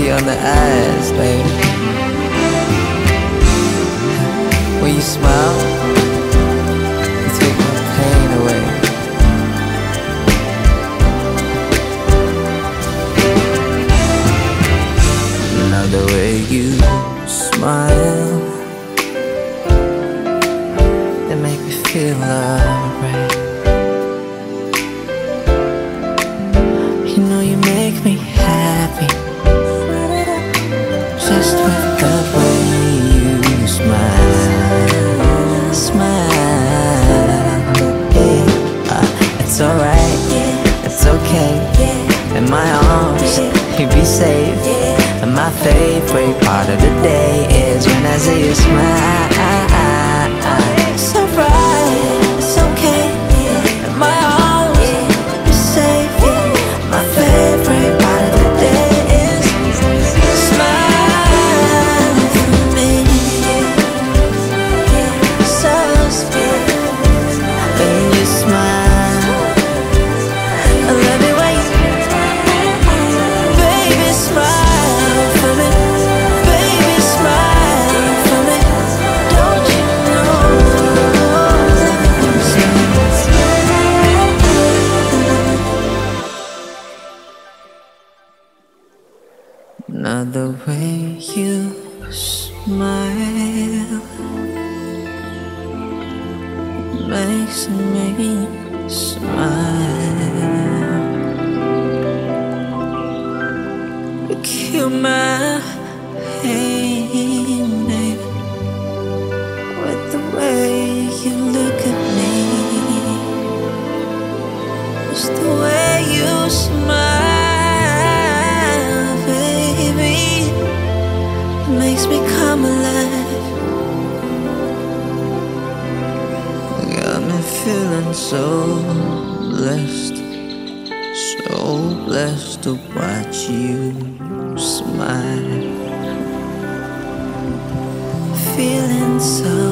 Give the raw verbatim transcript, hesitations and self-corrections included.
key on the eyes, baby. When you smile, you take my pain away. Now the way you smile, it make me feel alright. You know you make me happy, just with the way you smile, smile. Yeah, uh, it's alright, it's okay. In my arms, you be safe. And my favorite part of the day is when I see you smile. It's alright, it's okay. In my arms, you're safe. My favorite part of the day is smile for me. So sweet when you smile. I love it when you, baby, smile for me. Baby, smile for me. Don't you know? Now the way you smile makes me smile. You kill my pain, baby, with the way you look at me. It's the way you smile, baby, it makes me come alive. Got me feeling so blessed, so blessed to watch you smile. Feeling so